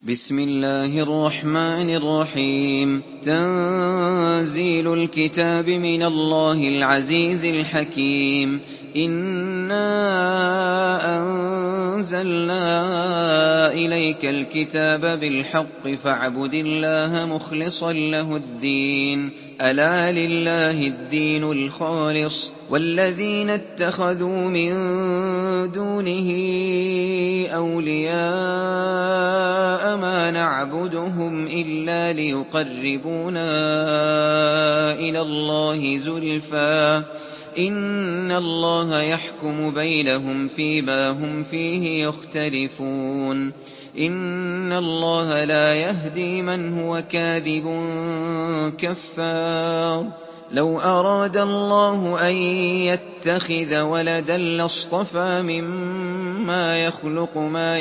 بسم الله الرحمن الرحيم. تنزيل الكتاب من الله العزيز الحكيم. إنا أنزلنا إليك الكتاب بالحق فاعبد الله مخلصا له الدين. ألا لله الدين الخالص والذين اتخذوا من دونه أولياء ما نعبدهم إلا ليقربونا إلى الله زلفى إن الله يحكم بينهم فيما هم فيه يختلفون. إن الله لا يهدي من هو كاذب كفار. لو أراد الله أن يتخذ ولدا لاصطفى مما يخلق ما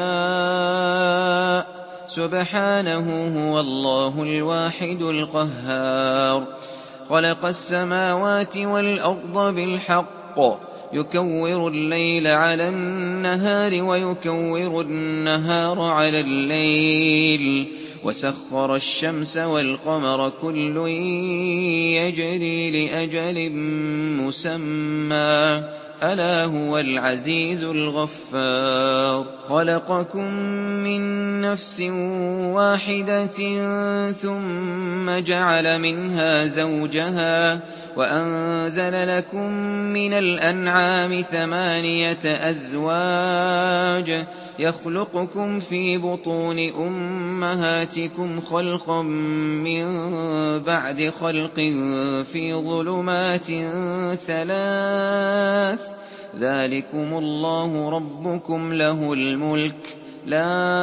يشاء سبحانه هو الله الواحد القهار. خلق السماوات والأرض بالحق يكور الليل على النهار ويكور النهار على الليل وسخر الشمس والقمر كل يجري لأجل مسمى ألا هو العزيز الغفار. خلقكم من نفس واحدة ثم جعل منها زوجها وأنزل لكم من الأنعام 8 أزواج يخلقكم في بطون أمهاتكم خلقا من بعد خلق في ظلمات 3 ذلكم الله ربكم له الملك لا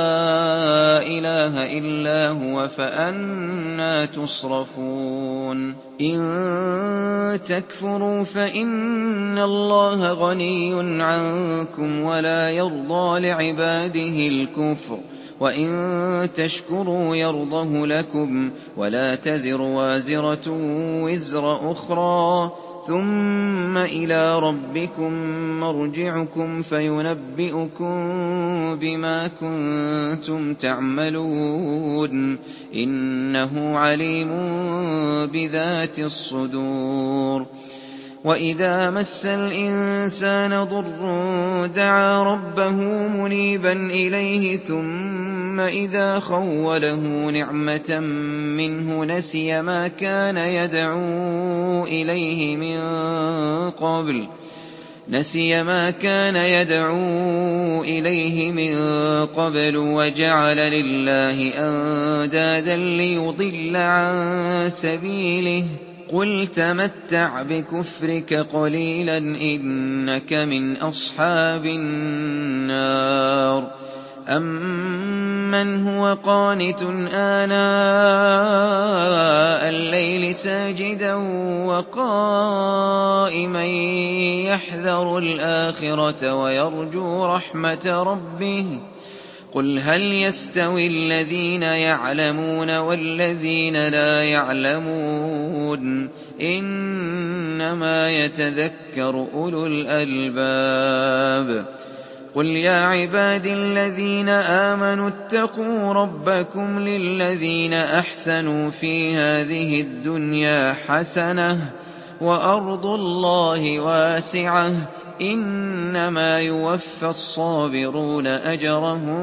إله إلا هو فأنى تصرفون. إن تكفروا فإن الله غني عنكم ولا يرضى لعباده الكفر وإن تشكروا يرضه لكم ولا تزر وازرة وزر أخرى ثم إلى ربكم مرجعكم فينبئكم بما كنتم تعملون إنه عليم بذات الصدور. وإذا مس الإنسان ضر دعا ربه منيبا إليه ثم إذا خوله نعمة منه نسي ما كان يدعو إليه من قبل وجعل لله أندادا ليضل عن سبيله قل تمتع بكفرك قليلا إنك من أصحاب النار. أمن هو قانت آناء الليل ساجدا وقائما يحذر الآخرة ويرجو رحمة ربه قل هل يستوي الذين يعلمون والذين لا يعلمون إنما يتذكر أولو الألباب. قل يا عباد الذين آمنوا اتقوا ربكم للذين أحسنوا في هذه الدنيا حسنة وأرض الله واسعة إنما يوفى الصابرون أجرهم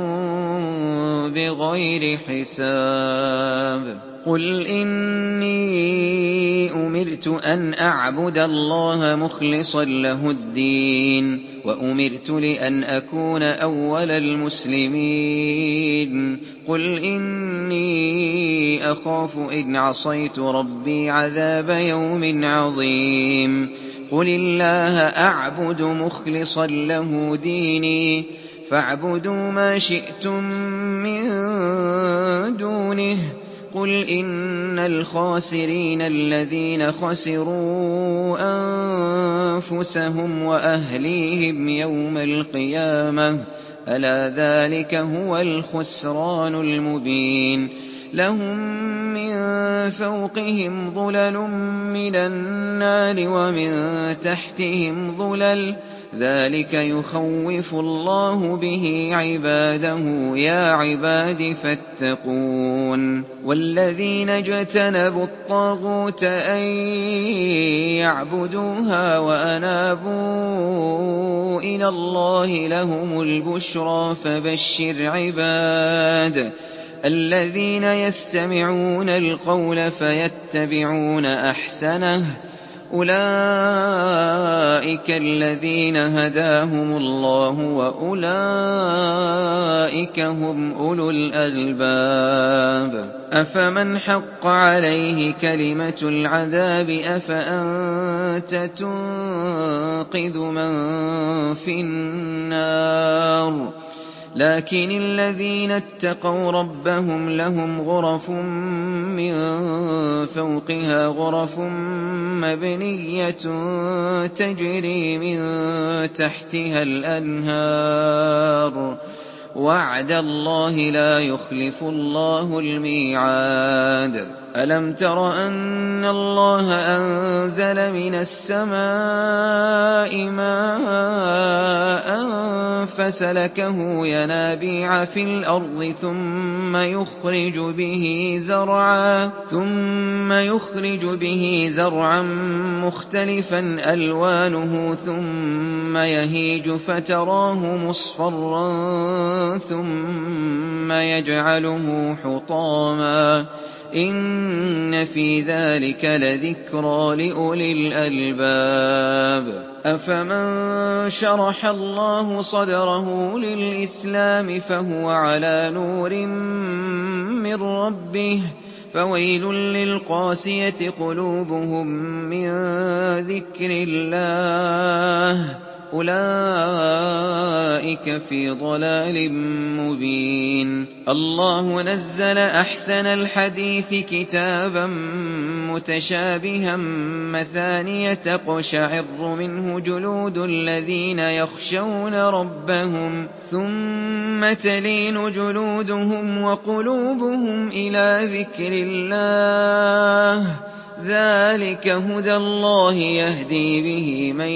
بغير حساب. قل إني أمرت أن أعبد الله مخلصا له الدين وأمرت لأن أكون أول المسلمين. قل إني أخاف إن عصيت ربي عذاب يوم عظيم. قل الله أعبد مخلصا له ديني فاعبدوا ما شئتم من دونه. قل إن الخاسرين الذين خسروا أنفسهم وأهليهم يوم القيامة ألا ذلك هو الخسران المبين. لهم من فوقهم ظلل من النار ومن تحتهم ظلل ذَٰلِكَ يُخَوِّفُ اللَّهُ بِهِ عِبَادَهُ ۚ يَا عِبَادِ فَاتَّقُونِ وَالَّذِينَ اجْتَنَبُوا الطَّاغُوتَ أَن يَعْبُدُوهَا وَأَنَابُوا إِلَى اللَّهِ لَهُمُ الْبُشْرَىٰ فَبَشِّرْ عِبَادِ الَّذِينَ يَسْتَمِعُونَ الْقَوْلَ فَيَتَّبِعُونَ أَحْسَنَهُ ۚ أُولَٰئِكَ الَّذِينَ هَدَاهُمُ اللَّهُ ۖ وَأُولَٰئِكَ هُمْ أُولُو الْأَلْبَابِ أَفَمَنْ حَقَّ عَلَيْهِ كَلِمَةُ الْعَذَابِ أَفَأَنتَ تُنقِذُ مَن فِي النَّارِ لكن الذين اتقوا ربهم لهم غرف من فوقها غرف مبنية تجري من تحتها الأنهار وعد الله لا يخلف الله الميعاد ألم تر أن الله أنزل من السماء ماء فسلكه ينابيع في الأرض ثم يخرج به زرعا مختلفا ألوانه ثم يهيج فتراه مصفرا ثم يجعله حطاما إن في ذلك لذكرى لأولي الألباب أفمن شرح الله صدره للإسلام فهو على نور من ربه فويل للقاسية قلوبهم من ذكر الله أولئك في ضلال مبين الله نزل أحسن الحديث كتابا متشابها مثانية تقشعر منه جلود الذين يخشون ربهم ثم تلين جلودهم وقلوبهم إلى ذكر الله ذلك هدى الله يهدي به من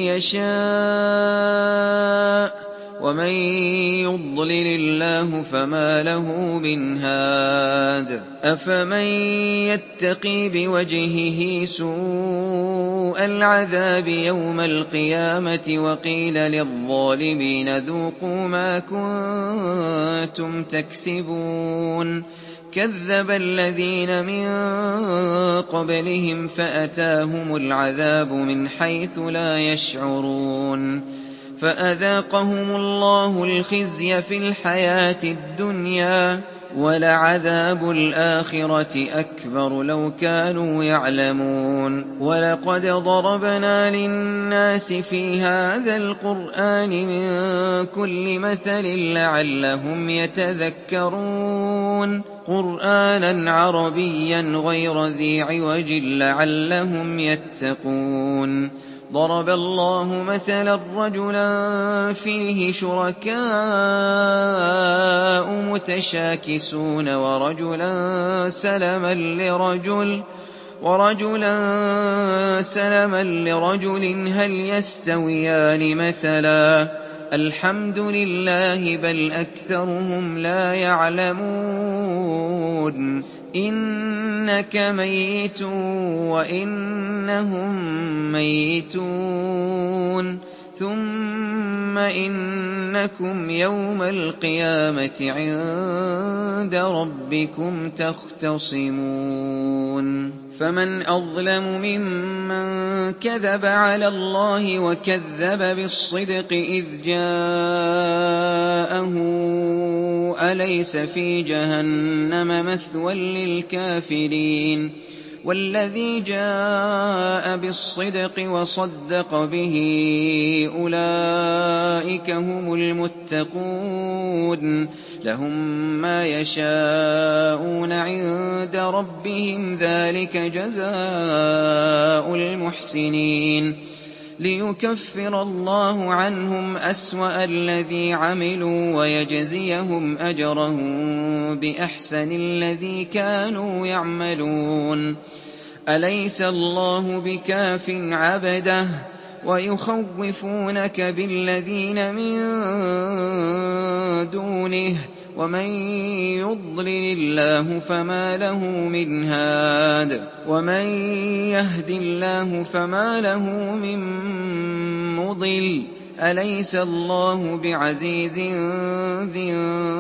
يشاء ومن يضلل الله فما له من هاد أفمن يتقي بوجهه سوء العذاب يوم القيامة وقيل للظالمين ذوقوا ما كنتم تكسبون كذب الذين من قبلهم فأتاهم العذاب من حيث لا يشعرون فأذاقهم الله الخزي في الحياة الدنيا ولعذاب الآخرة أكبر لو كانوا يعلمون ولقد ضربنا للناس في هذا القرآن من كل مثل لعلهم يتذكرون قرآنا عربيا غير ذي عوج لعلهم يتقون ضرب الله مثلا رجلا فيه شركاء متشاكسون ورجلا سلما لرجل هل يستويان مثلا الحمد لله بل أكثرهم لا يعلمون إنك ميت وإنهم ميتون ثم إنكم يوم القيامة عند ربكم تختصمون فمن أظلم ممن كذب على الله وكذب بالصدق إذ جاءه أليس في جهنم مثوى للكافرين والذي جاء بالصدق وصدق به أولئك هم المتقون لهم ما يشاءون عند ربهم ذلك جزاء المحسنين ليكفر الله عنهم أسوأ الذي عملوا ويجزيهم أجرهم بأحسن الذي كانوا يعملون أليس الله بكاف عبده ويخوفونك بالذين من دونه ومن يضلل الله فما له من هاد ومن يهد الله فما له من مضل أليس الله بعزيز ذي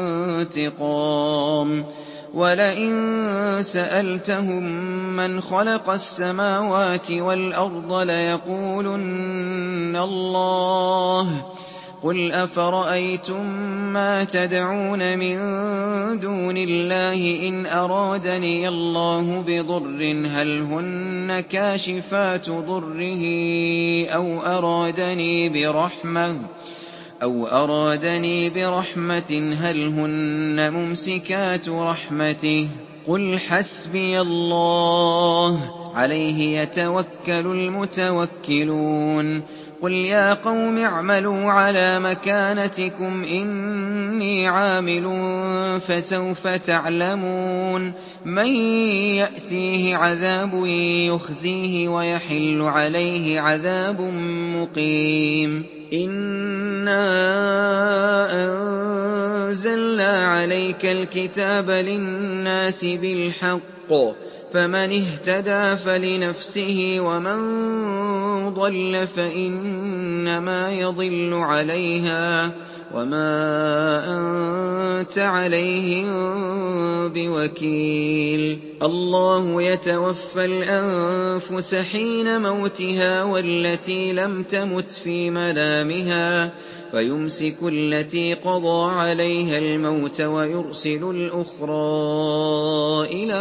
انتقام ولئن سألتهم من خلق السماوات والأرض ليقولن الله قل أفرأيتم ما تدعون من دون الله إن أرادني الله بضر هل هن كاشفات ضره أو أرادني برحمة هل هن ممسكات رحمته قل حسبي الله عليه يتوكل المتوكلون قل يا قوم اعملوا على مكانتكم إني عامل فسوف تعلمون من يأتيه عذاب يخزيه ويحل عليه عذاب مقيم إنا أنزلنا عليك الكتاب للناس بالحق فمن اهتدى فلنفسه ومن ضل فإنما يضل عليها وما أنت عليهم بوكيل الله يتوفى الأنفس حين موتها والتي لم تمت في منامها فيمسك التي قضى عليها الموت ويرسل الأخرى إلى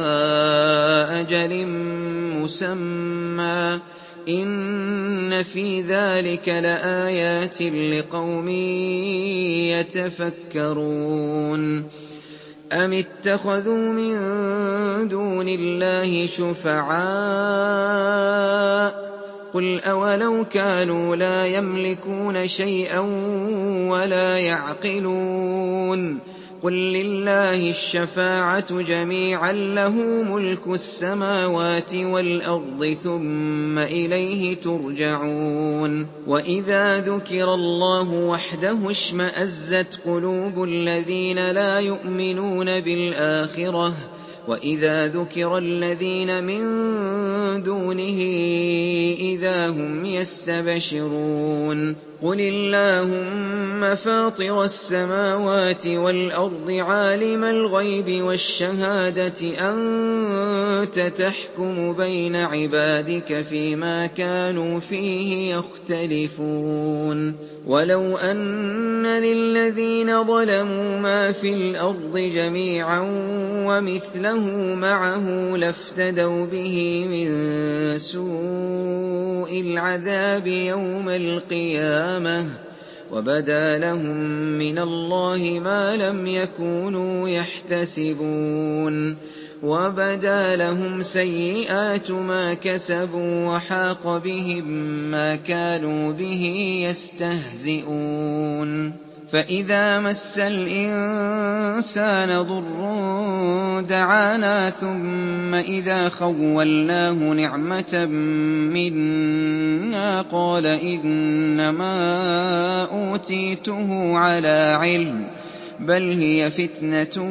أجل مسمى إن في ذلك لآيات لقوم يتفكرون أم اتخذوا من دون الله شفعاء قل أولو كانوا لا يملكون شيئا ولا يعقلون قل لله الشفاعة جميعا له ملك السماوات والأرض ثم إليه ترجعون وإذا ذكر الله وحده اشمأزت قلوب الذين لا يؤمنون بالآخرة وإذا ذكر الذين من دونه إذا هم يستبشرون قل اللهم فاطر السماوات والأرض عالم الغيب والشهادة أنت تحكم بين عبادك فيما كانوا فيه يختلفون ولو أن للذين ظلموا ما في الأرض جميعا ومثله معه لافتدوا به من سوء العذاب يوم القيامة وبدا لهم من الله ما لم يكونوا يحتسبون وبدا لهم سيئات ما كسبوا وحاق بهم ما كانوا به يستهزئون فإذا مس الإنسان ضر دعانا ثم إذا خولناه نعمة منا قال إنما أوتيته على علم بل هي فتنة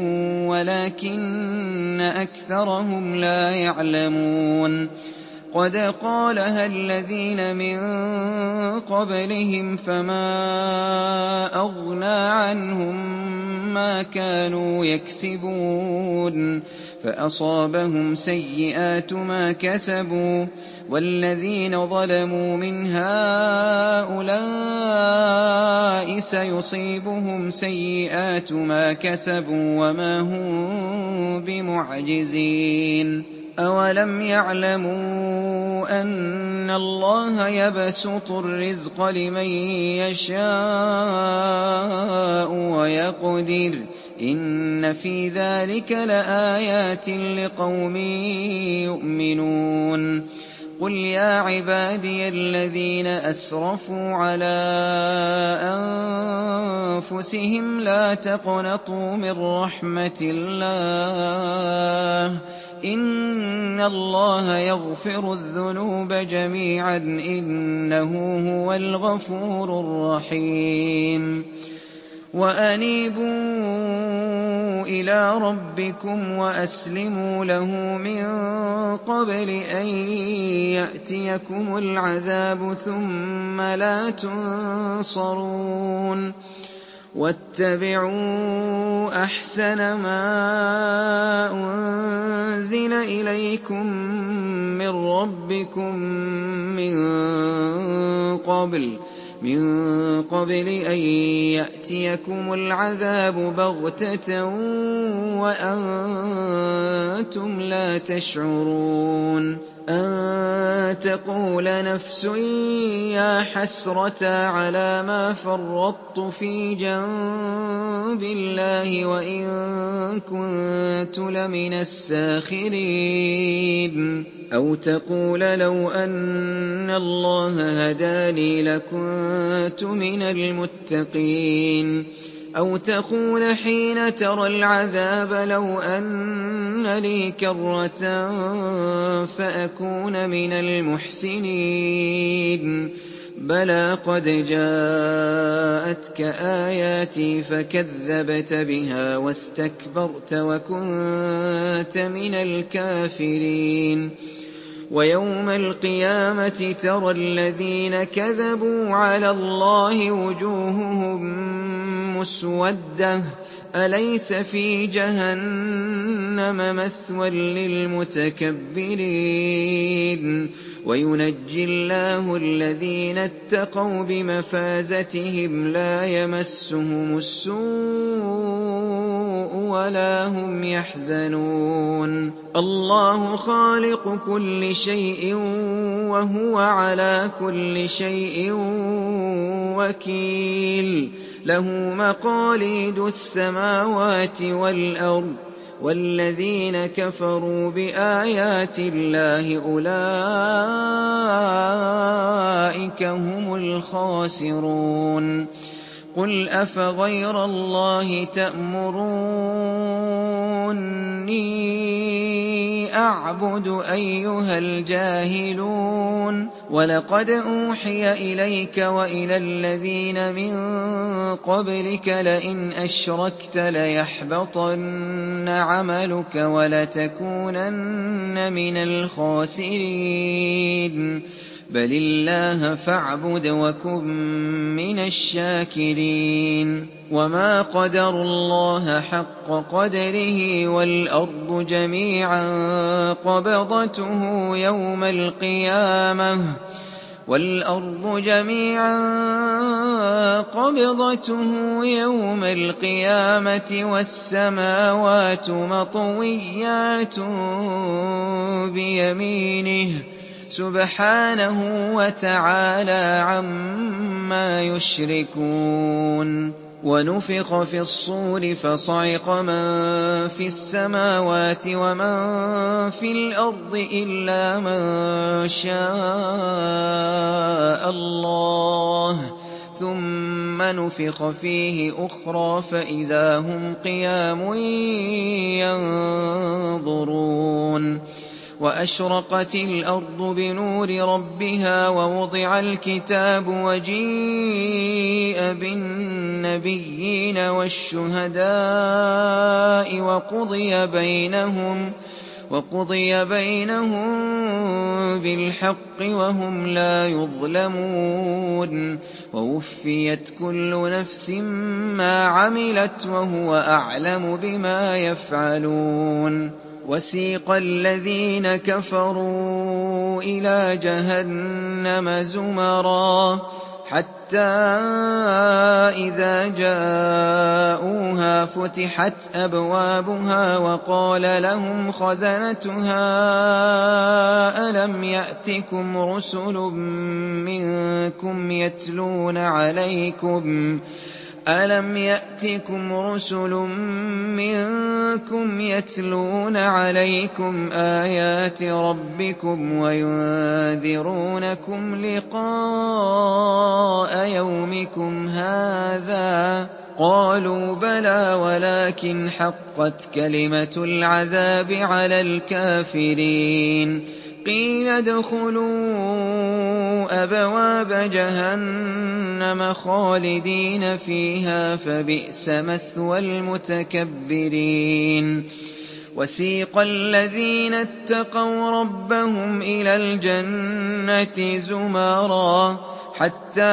ولكن أكثرهم لا يعلمون قد قالها الذين من قبلهم فما أغنى عنهم ما كانوا يكسبون فأصابهم سيئات ما كسبوا والذين ظلموا من هؤلاء سيصيبهم سيئات ما كسبوا وما هم بمعجزين أولم يعلموا أن الله يبسط الرزق لمن يشاء ويقدر إن في ذلك لآيات لقوم يؤمنون قل يا عبادي الذين أسرفوا على أنفسهم لا تقنطوا من رحمة الله إِنَّ اللَّهَ يَغْفِرُ الذُّنُوبَ جَمِيعًا ۚ إِنَّهُ هُوَ الْغَفُورُ الرَّحِيمُ وَأَنِيبُوا إِلَىٰ رَبِّكُمْ وَأَسْلِمُوا لَهُ مِن قَبْلِ أَن يَأْتِيَكُمُ الْعَذَابُ ثُمَّ لَا تُنصَرُونَ وَاتَّبِعُوا أَحْسَنَ مَا أُنزِلَ إِلَيْكُم مِّن رَّبِّكُم مِّن قَبْلِ أَن يَأْتِيَكُمُ الْعَذَابُ بَغْتَةً وَأَنتُمْ لَا تَشْعُرُونَ أَن تَقُولَ نَفْسٌ يَا حَسْرَتَا عَلَىٰ مَا فَرَّطتُ فِي جَنبِ اللَّهِ وَإِن كُنتُ لَمِنَ السَّاخِرِينَ أَوْ تَقُولَ لَوْ أَنَّ اللَّهَ هَدَانِي لَكُنتُ مِنَ الْمُتَّقِينَ أَوْ تَقُولَ حِينَ تَرَى الْعَذَابَ لَوْ أَنَّ لِي كَرَّةً فَأَكُونَ مِنَ الْمُحْسِنِينَ بَلَىٰ قَدْ جَاءَتْكَ آيَاتِي فَكَذَّبْتَ بِهَا وَاسْتَكْبَرْتَ وَكُنتَ مِنَ الْكَافِرِينَ وَيَوْمَ الْقِيَامَةِ تَرَى الَّذِينَ كَذَبُوا عَلَى اللَّهِ وُجُوهُهُم مُّسْوَدَّةٌ أَلَيْسَ فِي جَهَنَّمَ مَثْوًى لِّلْمُتَكَبِّرِينَ وَيُنَجِّي اللَّهُ الَّذِينَ اتَّقَوْا بِمَفَازَتِهِمْ لَا يَمَسُّهُمُ السُّوءُ وَلَا هُمْ يَحْزَنُونَ اللَّهُ خَالِقُ كُلِّ شَيْءٍ وَهُوَ عَلَىٰ كُلِّ شَيْءٍ وَكِيلٌ لَّهُ مَقَالِيدُ السَّمَاوَاتِ وَالْأَرْضِ وَالَّذِينَ كَفَرُوا بِآيَاتِ اللَّهِ أُولَٰئِكَ هُمُ الْخَاسِرُونَ قُلْ أَفَغَيْرَ اللَّهِ تَأْمُرُونِّي أَعْبُدُ أَيُّهَا الْجَاهِلُونَ وَلَقَدْ أُوحِيَ إِلَيْكَ وَإِلَى الَّذِينَ مِن قَبْلِكَ لَئِنْ أَشْرَكْتَ لَيَحْبَطَنَّ عَمَلُكَ وَلَتَكُونَنَّ مِنَ الْخَاسِرِينَ بَلِ اللَّهَ فَاعْبُدْ وَكُن مِّنَ الشَّاكِرِينَ وَمَا قَدَرُوا اللَّهَ حَقَّ قَدْرِهِ وَالْأَرْضُ جَمِيعًا قَبْضَتُهُ يَوْمَ الْقِيَامَةِ وَالسَّمَاوَاتُ مَطْوِيَّاتٌ بِيَمِينِهِ سُبْحَانَهُ وَتَعَالَىٰ عَمَّا يُشْرِكُونَ وَنُفِخَ فِي الصُّورِ فَصَعِقَ مَن فِي السَّمَاوَاتِ وَمَن فِي الْأَرْضِ إِلَّا مَن شَاءَ اللَّهُ ثُمَّ نُفِخَ فِيهِ أُخْرَىٰ فَإِذَا هُمْ قِيَامٌ يَنظُرُونَ وَأَشْرَقَتِ الْأَرْضُ بِنُورِ رَبِّهَا وَوُضِعَ الْكِتَابُ وَجِيءَ بِالنَّبِيِّينَ وَالشُّهَدَاءِ وَقُضِيَ بَيْنَهُم بِالْحَقِّ وَهُمْ لَا يُظْلَمُونَ وَوُفِّيَتْ كُلُّ نَفْسٍ مَّا عَمِلَتْ وَهُوَ أَعْلَمُ بِمَا يَفْعَلُونَ وَسِيقَ الَّذِينَ كَفَرُوا إِلَىٰ جَهَنَّمَ زُمَرًا حَتَّىٰ إِذَا جَاءُوهَا فُتِحَتْ أَبْوَابُهَا وَقَالَ لَهُمْ خَزَنَتُهَا أَلَمْ يَأْتِكُمْ رُسُلٌ مِّنكُمْ يَتْلُونَ عَلَيْكُمْ آيَاتِ رَبِّكُمْ وَيُنذِرُونَكُمْ لِقَاءَ يَوْمِكُمْ هَٰذَا ۚ قَالُوا بَلَىٰ وَلَٰكِنْ حَقَّ فَحَقَّتْ كَلِمَةُ الْعَذَابِ عَلَى الْكَافِرِينَ قِيلَ ادْخُلُوا أَبْوَابَ جَهَنَّمَ خَالِدِينَ فِيهَا فَبِئْسَ مَثْوَى الْمُتَكَبِّرِينَ وَسِيقَ الَّذِينَ اتَّقَوْا رَبَّهُمْ إِلَى الْجَنَّةِ زُمَرًا حَتَّىٰ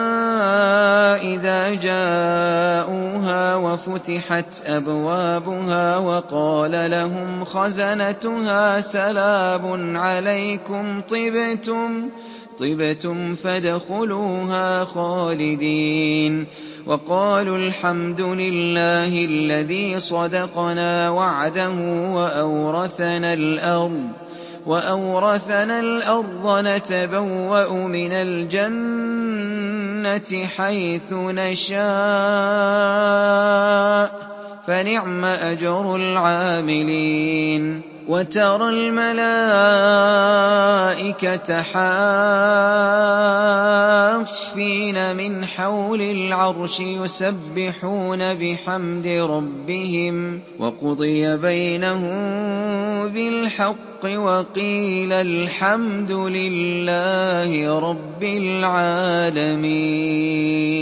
إِذَا جَاءُوهَا وَفُتِحَتْ أَبْوَابُهَا وَقَالَ لَهُمْ خَزَنَتُهَا سَلَامٌ عَلَيْكُمْ طِبْتُمْ فَادْخُلُوهَا خَالِدِينَ وَقَالُوا الْحَمْدُ لِلَّهِ الَّذِي صَدَقَنَا وَعْدَهُ وَأَوْرَثَنَا الْأَرْضَ نَتَبَوَّأُ مِنَ الْجَنَّةِ حَيْثُ نَشَاءُ ۖ فَنِعْمَ أَجْرُ الْعَامِلِينَ وَتَرَى الْمَلَائِكَةَ حَافِّينَ مِنْ حَوْلِ الْعَرْشِ يُسَبِّحُونَ بِحَمْدِ رَبِّهِمْ وَقُضِيَ بَيْنَهُم بِالْحَقِّ وَقِيلَ الْحَمْدُ لِلَّهِ رَبِّ الْعَالَمِينَ